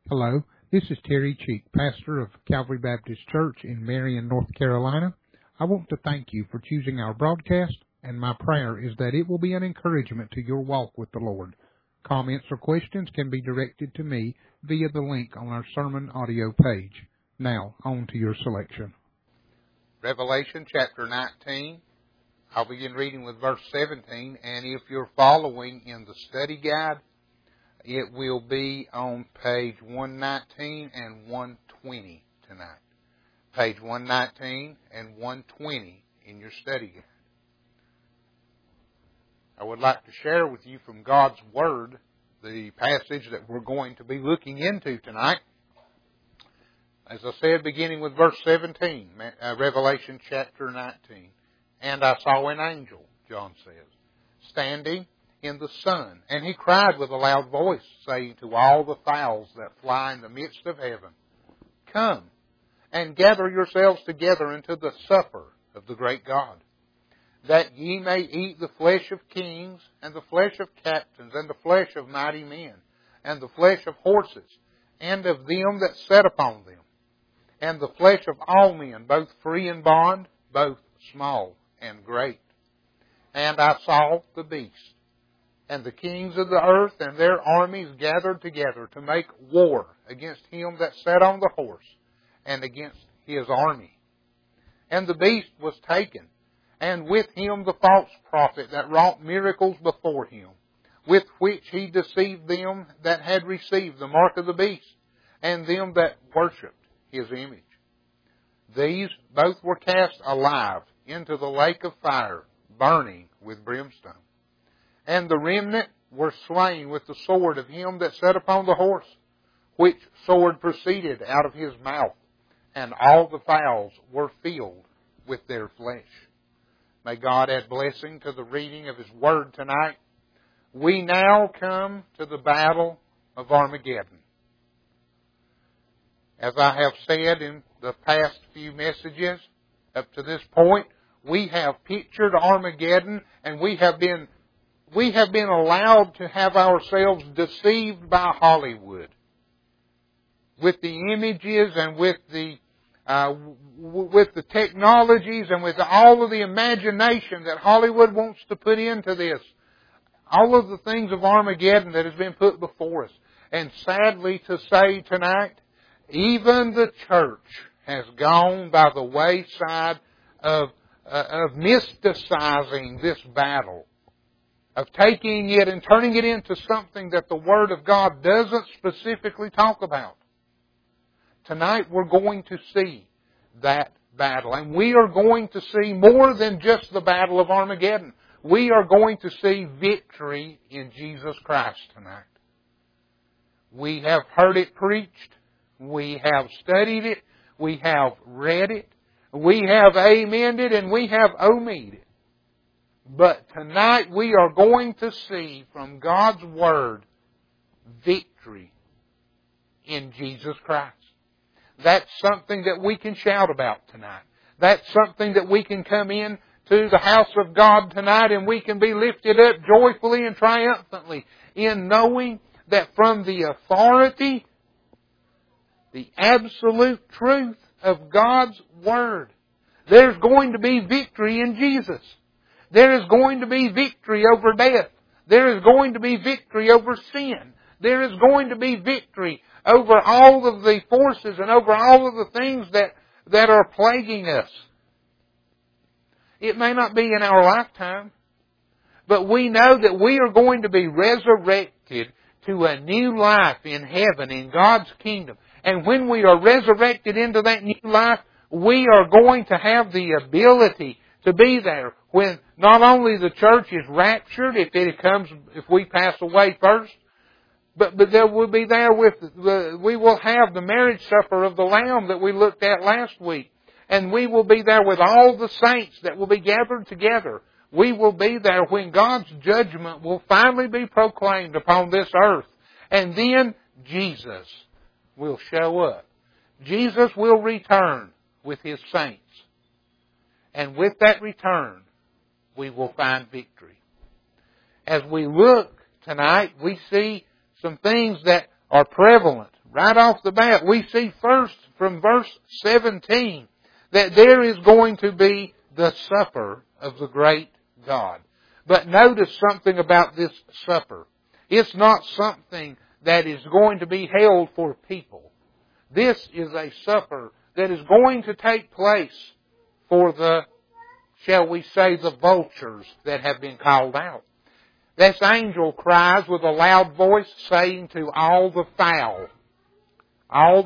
Hello, this is Terry Cheek, pastor of Calvary Baptist Church in Marion, North Carolina. I want to thank you for choosing our broadcast, and my prayer is that it will be an encouragement to your walk with the Lord. Comments or questions can be directed to me via the link on our sermon audio page. Now, on to your selection. Revelation chapter 19. I'll begin reading with verse 17, and if you're following in the study guide, it will be on page 119 and 120 tonight. Page 119 and 120 in your study guide. I would like to share with you from God's Word the passage that we're going to be looking into tonight. As I said, beginning with verse 17, Revelation chapter 19. And I saw an angel, John says, standing in the sun, and he cried with a loud voice, saying to all the fowls that fly in the midst of heaven, Come, and gather yourselves together into the supper of the great God, that ye may eat the flesh of kings, and the flesh of captains, and the flesh of mighty men, and the flesh of horses, and of them that sat upon them, and the flesh of all men, both free and bond, both small and great. And I saw the beast, and the kings of the earth and their armies gathered together to make war against him that sat on the horse, and against his army. And the beast was taken, and with him the false prophet that wrought miracles before him, with which he deceived them that had received the mark of the beast, and them that worshipped his image. These both were cast alive into the lake of fire, burning with brimstone. And the remnant were slain with the sword of him that sat upon the horse, which sword proceeded out of his mouth, and all the fowls were filled with their flesh. May God add blessing to the reading of His Word tonight. We now come to the battle of Armageddon. As I have said in the past few messages up to this point, we have pictured Armageddon, and we have been allowed to have ourselves deceived by Hollywood with the images and with the technologies and with all of the imagination that Hollywood wants to put into this. All of the things of Armageddon that has been put before us. And sadly to say tonight, even the church has gone by the wayside of mysticizing this battle, of taking it and turning it into something that the Word of God doesn't specifically talk about. Tonight we're going to see that battle, and we are going to see more than just the battle of Armageddon. We are going to see victory in Jesus Christ tonight. We have heard it preached. We have studied it. We have read it. We have amened it, and we have omeed it. But tonight we are going to see from God's Word victory in Jesus Christ. That's something that we can shout about tonight. That's something that we can come in to the house of God tonight, and we can be lifted up joyfully and triumphantly in knowing that from the authority, the absolute truth of God's Word, there's going to be victory in Jesus. There is going to be victory over death. There is going to be victory over sin. There is going to be victory over all of the forces and over all of the things that are plaguing us. It may not be in our lifetime, but we know that we are going to be resurrected to a new life in heaven, in God's kingdom. And when we are resurrected into that new life, we are going to have the ability to be there when not only the church is raptured, if we pass away first, but there will be there we will have the marriage supper of the Lamb that we looked at last week. And we will be there with all the saints that will be gathered together. We will be there when God's judgment will finally be proclaimed upon this earth. And then Jesus will show up. Jesus will return with His saints. And with that return, we will find victory. As we look tonight, we see some things that are prevalent right off the bat, we see first from verse 17 that there is going to be the supper of the great God. But notice something about this supper. It's not something that is going to be held for people. This is a supper that is going to take place for the, shall we say, the vultures that have been called out. This angel cries with a loud voice, saying to all the fowl, all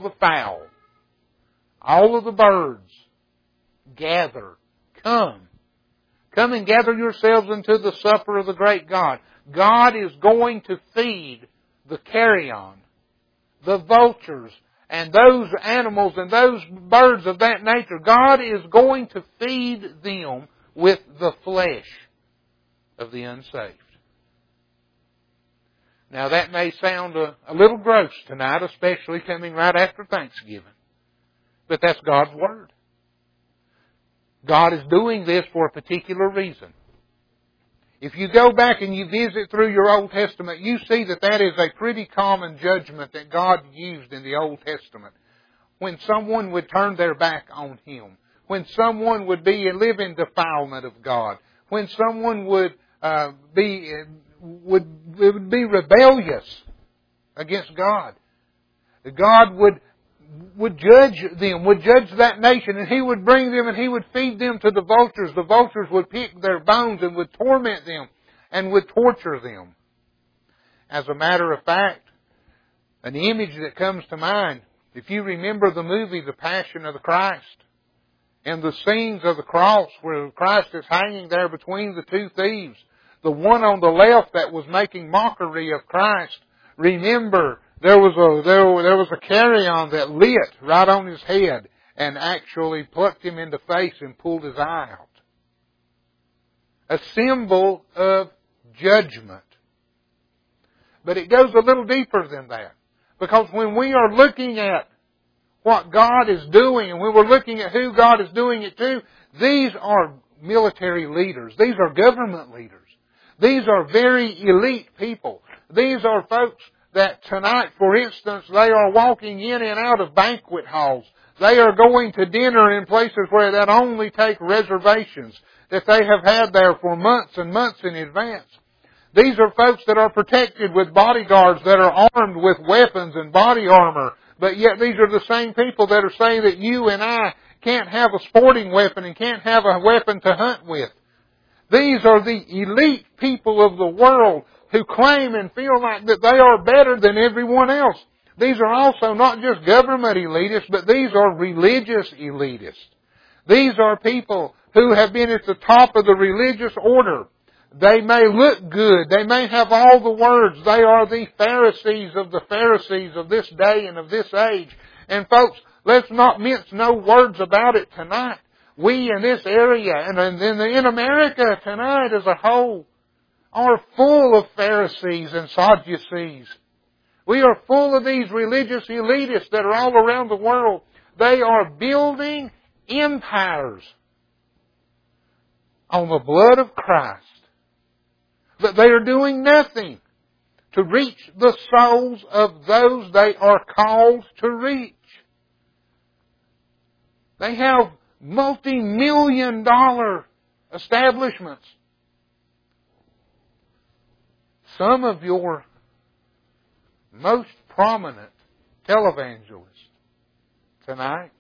of the birds, gather, come and gather yourselves into the supper of the great God. God is going to feed the carrion, the vultures, and those animals and those birds of that nature. God is going to feed them with the flesh of the unsaved. Now that may sound a little gross tonight, especially coming right after Thanksgiving. But that's God's Word. God is doing this for a particular reason. If you go back and you visit through your Old Testament, you see that that is a pretty common judgment that God used in the Old Testament. When someone would turn their back on Him. When someone would live in defilement of God. When someone would be rebellious against God. God would judge them, would judge that nation, and He would bring them and He would feed them to the vultures. The vultures would pick their bones and would torment them and would torture them. As a matter of fact, an image that comes to mind, if you remember the movie The Passion of the Christ, and the scenes of the cross where Christ is hanging there between the two thieves, the one on the left that was making mockery of Christ, remember, there was a carrion that lit right on his head and actually plucked him in the face and pulled his eye out. A symbol of judgment. But it goes a little deeper than that. Because when we are looking at what God is doing and when we're looking at who God is doing it to, these are military leaders. These are government leaders. These are very elite people. These are folks that tonight, for instance, they are walking in and out of banquet halls. They are going to dinner in places where that only take reservations that they have had there for months and months in advance. These are folks that are protected with bodyguards that are armed with weapons and body armor. But yet these are the same people that are saying that you and I can't have a sporting weapon and can't have a weapon to hunt with. These are the elite people of the world who claim and feel like that they are better than everyone else. These are also not just government elitists, but these are religious elitists. These are people who have been at the top of the religious order. They may look good. They may have all the words. They are the Pharisees of this day and of this age. And folks, let's not mince no words about it tonight. We in this area and in America tonight as a whole are full of Pharisees and Sadducees. We are full of these religious elitists that are all around the world. They are building empires on the blood of Christ. But they are doing nothing to reach the souls of those they are called to reach. They have multi-million-dollar establishments. Some of your most prominent televangelists tonight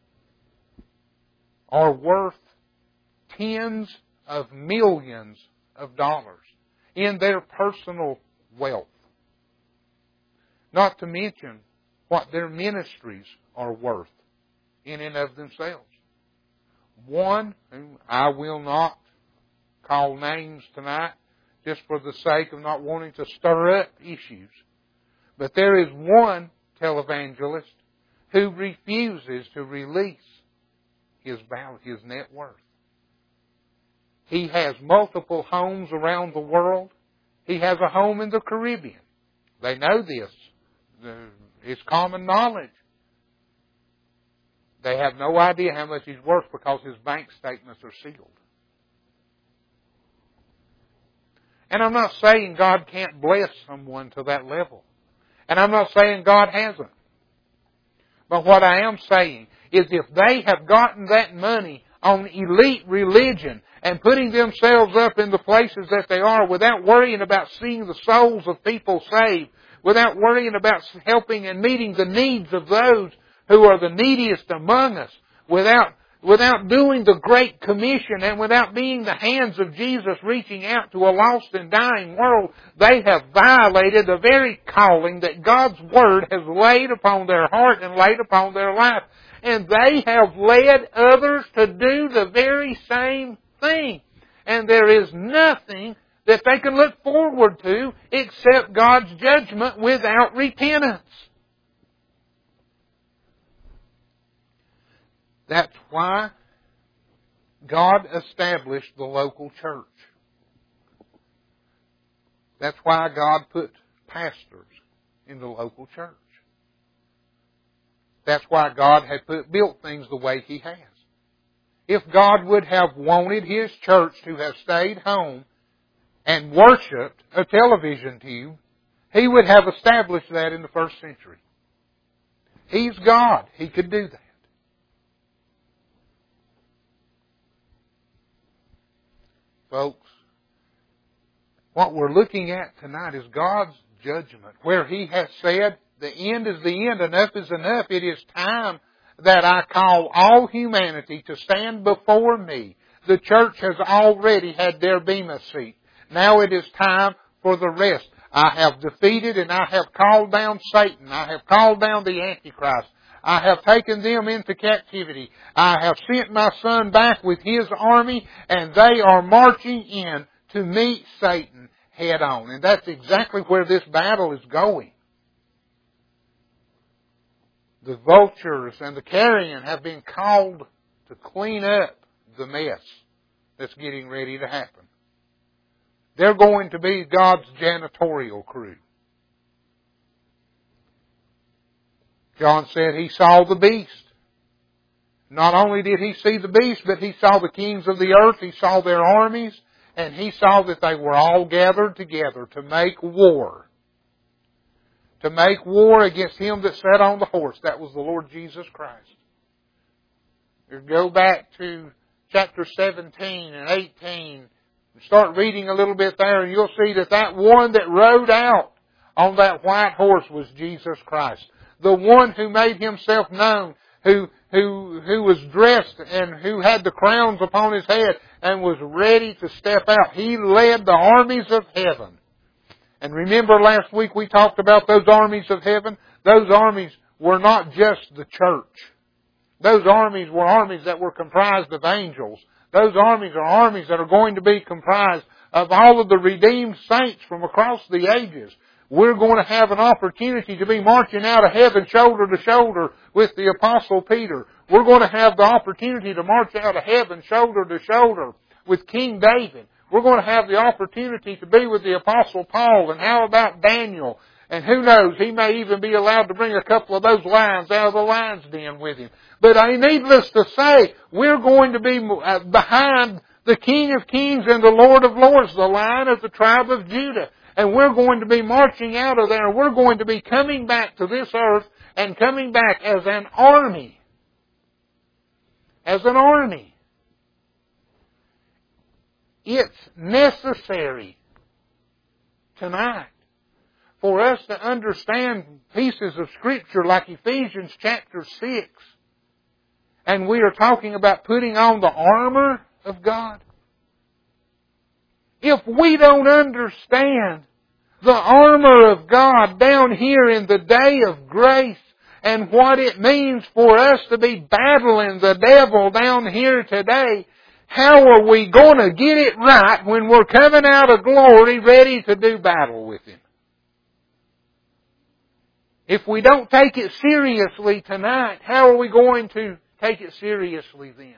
are worth tens of millions of dollars in their personal wealth. Not to mention what their ministries are worth in and of themselves. One, whom I will not call names tonight, just for the sake of not wanting to stir up issues. But there is one televangelist who refuses to release his net worth. He has multiple homes around the world. He has a home in the Caribbean. They know this. It's common knowledge. They have no idea how much he's worth because his bank statements are sealed. And I'm not saying God can't bless someone to that level. And I'm not saying God hasn't. But what I am saying is if they have gotten that money on elite religion and putting themselves up in the places that they are without worrying about seeing the souls of people saved, without worrying about helping and meeting the needs of those who are the neediest among us, without doing the Great Commission and without being the hands of Jesus reaching out to a lost and dying world, they have violated the very calling that God's Word has laid upon their heart and laid upon their life. And they have led others to do the very same thing. And there is nothing that they can look forward to except God's judgment without repentance. That's why God established the local church. That's why God put pastors in the local church. That's why God had built things the way He has. If God would have wanted His church to have stayed home and worshipped a television tube, He would have established that in the first century. He's God. He could do that. Folks, what we're looking at tonight is God's judgment, where He has said, the end is the end, enough is enough. It is time that I call all humanity to stand before me. The church has already had their bema seat. Now it is time for the rest. I have defeated and I have called down Satan. I have called down the Antichrist. I have taken them into captivity. I have sent my Son back with His army, and they are marching in to meet Satan head on. And that's exactly where this battle is going. The vultures and the carrion have been called to clean up the mess that's getting ready to happen. They're going to be God's janitorial crew. John said he saw the beast. Not only did he see the beast, but he saw the kings of the earth, he saw their armies, and he saw that they were all gathered together to make war. To make war against him that sat on the horse. That was the Lord Jesus Christ. You go back to chapter 17 and 18. Start reading a little bit there, and you'll see that one that rode out on that white horse was Jesus Christ. The one who made Himself known, who was dressed and who had the crowns upon His head and was ready to step out. He led the armies of heaven. And remember last week we talked about those armies of heaven? Those armies were not just the church. Those armies were armies that were comprised of angels. Those armies are armies that are going to be comprised of all of the redeemed saints from across the ages. We're going to have an opportunity to be marching out of heaven shoulder to shoulder with the Apostle Peter. We're going to have the opportunity to march out of heaven shoulder to shoulder with King David. We're going to have the opportunity to be with the Apostle Paul. And how about Daniel? And who knows, he may even be allowed to bring a couple of those lions out of the lion's den with him. But needless to say, we're going to be behind the King of Kings and the Lord of Lords, the Lion of the tribe of Judah. And we're going to be marching out of there. We're going to be coming back to this earth and coming back as an army. As an army. It's necessary tonight for us to understand pieces of Scripture like Ephesians chapter 6. And we are talking about putting on the armor of God. If we don't understand the armor of God down here in the day of grace and what it means for us to be battling the devil down here today, how are we going to get it right when we're coming out of glory ready to do battle with Him? If we don't take it seriously tonight, how are we going to take it seriously then?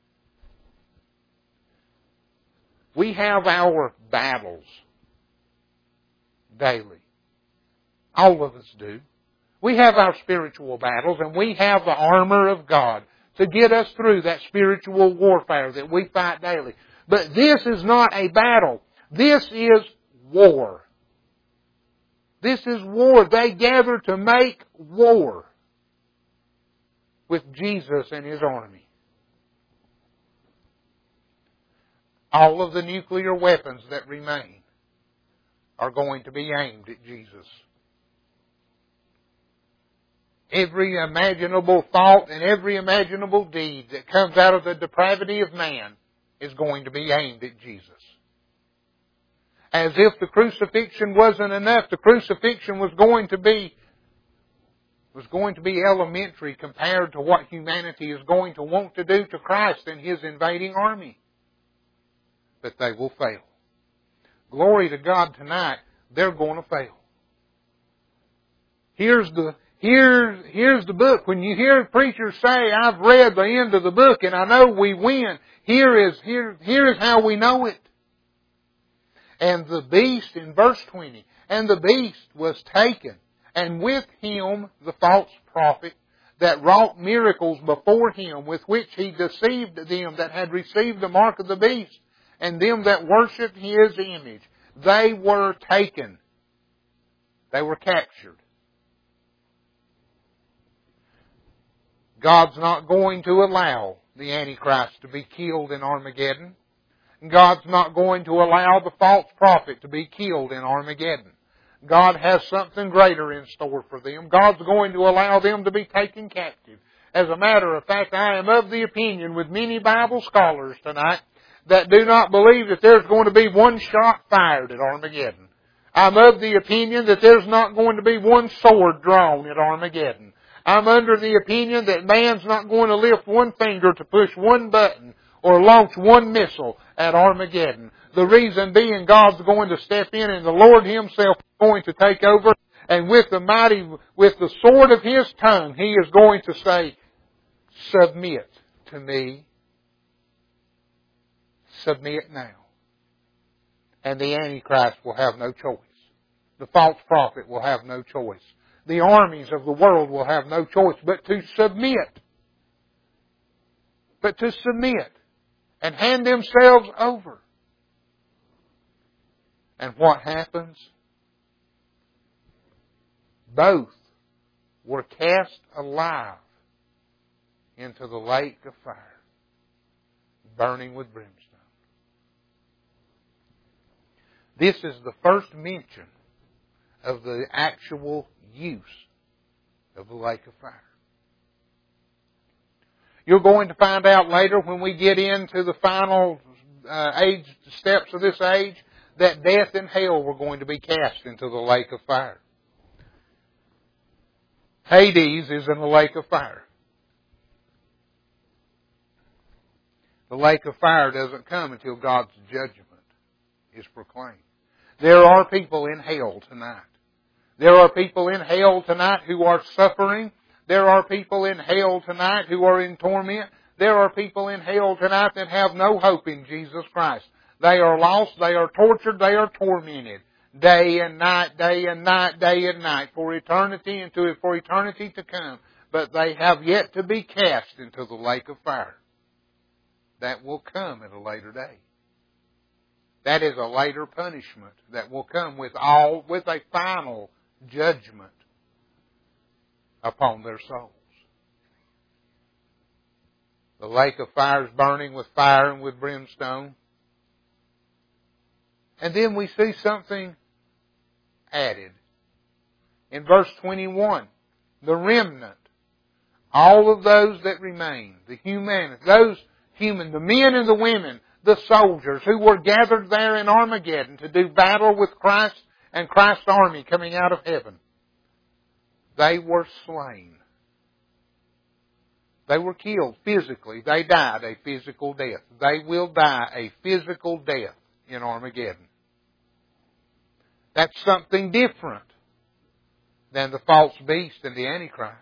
We have our battles daily. All of us do. We have our spiritual battles, and we have the armor of God to get us through that spiritual warfare that we fight daily. But this is not a battle. This is war. This is war. They gather to make war. with Jesus and His army. All of the nuclear weapons that remain are going to be aimed at Jesus. Every imaginable thought and every imaginable deed that comes out of the depravity of man is going to be aimed at Jesus. As if the crucifixion wasn't enough, the crucifixion was going to be elementary compared to what humanity is going to want to do to Christ and His invading army. But they will fail. Glory to God tonight, they're going to fail. Here's the book. When you hear preachers say, I've read the end of the book and I know we win, here is how we know it. And the beast, in verse 20, and the beast was taken, and with him the false prophet that wrought miracles before him, with which he deceived them that had received the mark of the beast, and them that worshipped his image. They were taken. They were captured. God's not going to allow the Antichrist to be killed in Armageddon. God's not going to allow the false prophet to be killed in Armageddon. God has something greater in store for them. God's going to allow them to be taken captive. As a matter of fact, I am of the opinion with many Bible scholars tonight that do not believe that there's going to be one shot fired at Armageddon. I'm of the opinion that there's not going to be one sword drawn at Armageddon. I'm under the opinion that man's not going to lift one finger to push one button or launch one missile at Armageddon. The reason being God's going to step in and the Lord Himself is going to take over, and with the sword of His tongue, He is going to say, submit to me. Submit now. And the Antichrist will have no choice. The false prophet will have no choice. The armies of the world will have no choice but to submit. But to submit and hand themselves over. And what happens? Both were cast alive into the lake of fire, burning with brimstone. This is the first mention of the actual use of the lake of fire. You're going to find out later when we get into the final steps of this age that death and hell were going to be cast into the lake of fire. Hades is in the lake of fire. The lake of fire doesn't come until God's judgment is proclaimed. There are people in hell tonight. There are people in hell tonight who are suffering. There are people in hell tonight who are in torment. There are people in hell tonight that have no hope in Jesus Christ. They are lost, they are tortured, they are tormented. Day and night, day and night, day and night, for eternity and for eternity to come. But they have yet to be cast into the lake of fire. That will come at a later day. That is a later punishment that will come with a final judgment upon their souls. The lake of fire is burning with fire and with brimstone. And then we see something added. In verse 21, the remnant, all of those that remain, the men and the women, the soldiers who were gathered there in Armageddon to do battle with Christ and Christ's army coming out of heaven, they were slain. They were killed physically. They died a physical death. They will die a physical death in Armageddon. That's something different than the false beast and the Antichrist.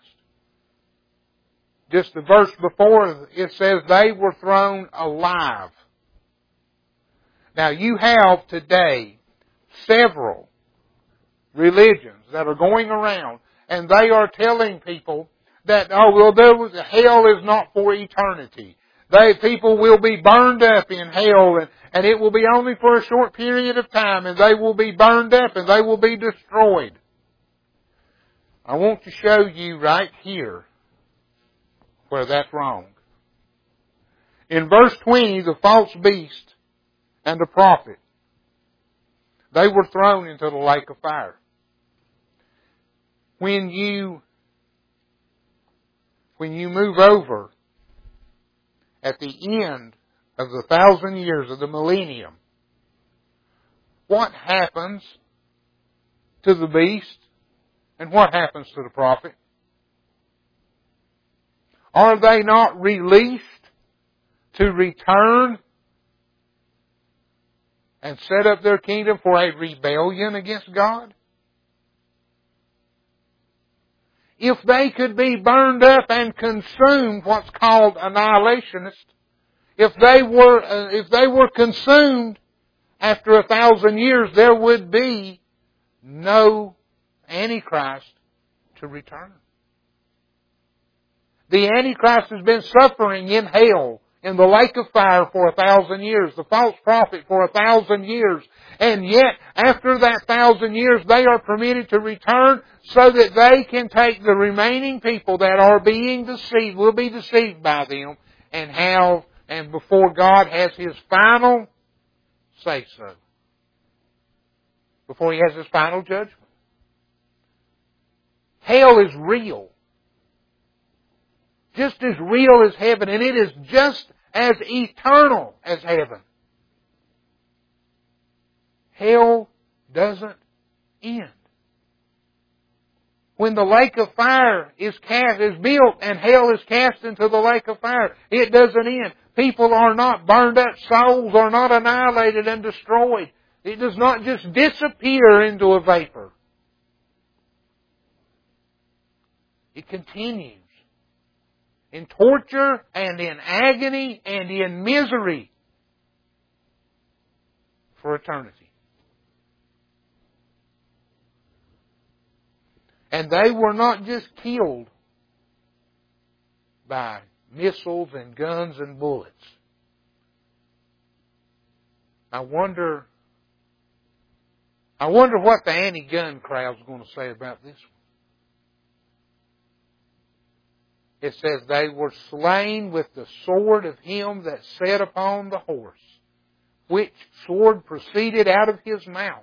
Just the verse before, it says they were thrown alive. Now you have today several religions that are going around and they are telling people that, hell is not for eternity. People will be burned up in hell and it will be only for a short period of time and they will be burned up and they will be destroyed. I want to show you right here where that's wrong. In verse 20, the false beast and the prophet, they were thrown into the lake of fire. When you move over at the end of the 1,000 years of the millennium, what happens to the beast and what happens to the prophet? Are they not released to return and set up their kingdom for a rebellion against God? If they could be burned up and consumed, what's called annihilationist, if they were consumed after 1,000 years, there would be no Antichrist to return. The Antichrist has been suffering in hell, in the lake of fire for 1,000 years, the false prophet for 1,000 years, and yet after that 1,000 years they are permitted to return so that they can take the remaining people that are being deceived, will be deceived by them, and before God has His final say so. Before He has His final judgment. Hell is real. Just as real as heaven, and it is just as eternal as heaven. Hell doesn't end. When the lake of fire is built and hell is cast into the lake of fire, it doesn't end. People are not burned up. Souls are not annihilated and destroyed. It does not just disappear into a vapor. It continues in torture and in agony and in misery for eternity. And they were not just killed by missiles and guns and bullets. I wonder what the anti-gun crowd's going to say about this one. It says, they were slain with the sword of him that sat upon the horse, which sword proceeded out of his mouth.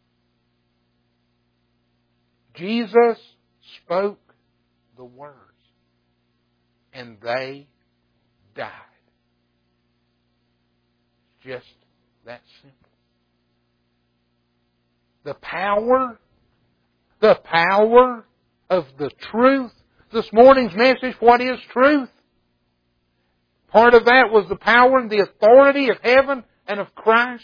Jesus spoke the words, and they died. Just that simple. The power of the truth. This morning's message, what is truth? Part of that was the power and the authority of heaven and of Christ.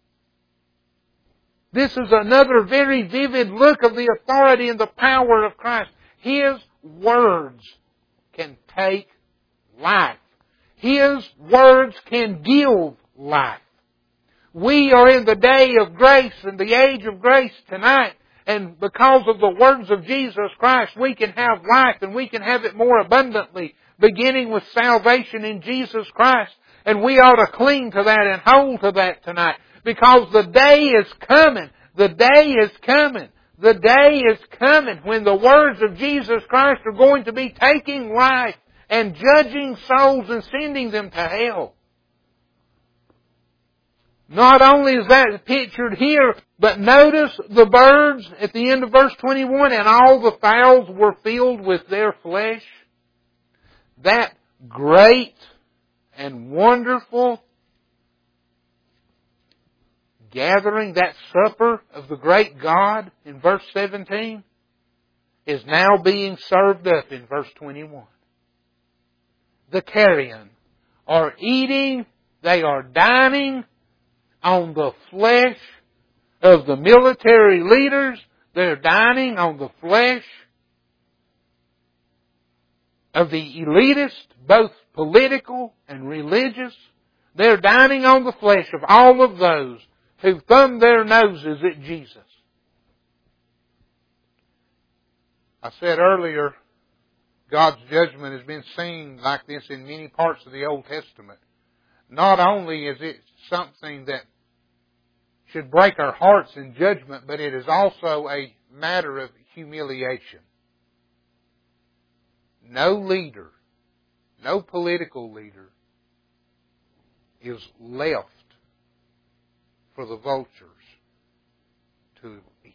This is another very vivid look of the authority and the power of Christ. His words can take life. His words can give life. We are in the day of grace and the age of grace tonight. And because of the words of Jesus Christ, we can have life and we can have it more abundantly, beginning with salvation in Jesus Christ. And we ought to cling to that and hold to that tonight. Because the day is coming. The day is coming. The day is coming when the words of Jesus Christ are going to be taking life and judging souls and sending them to hell. Not only is that pictured here, but notice the birds at the end of verse 21, and all the fowls were filled with their flesh. That great and wonderful gathering, that supper of the great God in verse 17, is now being served up in verse 21. The carrion are eating, they are dining on the flesh of the military leaders. They're dining on the flesh of the elitists, both political and religious. They're dining on the flesh of all of those who thumb their noses at Jesus. I said earlier, God's judgment has been seen like this in many parts of the Old Testament. Not only is it something that should break our hearts in judgment, but it is also a matter of humiliation. No leader No political leader is left for the vultures to eat.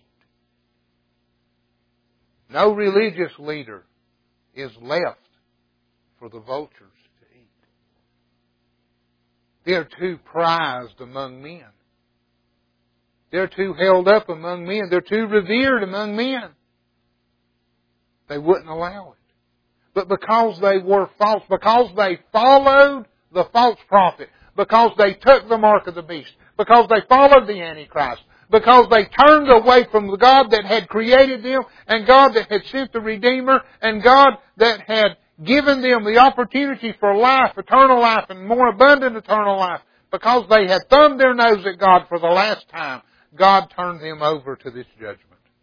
No religious leader is left for the vultures to eat. They're too prized among men. They're too held up among men. They're too revered among men. They wouldn't allow it. But because they were false, because they followed the false prophet, because they took the mark of the beast, because they followed the Antichrist, because they turned away from the God that had created them, and God that had sent the Redeemer, and God that had given them the opportunity for life, eternal life, and more abundant eternal life, because they had thumbed their nose at God for the last time, God turned them over to this judgment.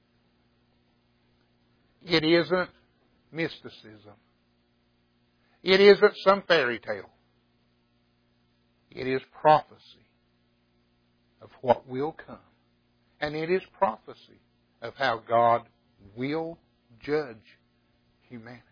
It isn't mysticism. It isn't some fairy tale. It is prophecy of what will come. And it is prophecy of how God will judge humanity.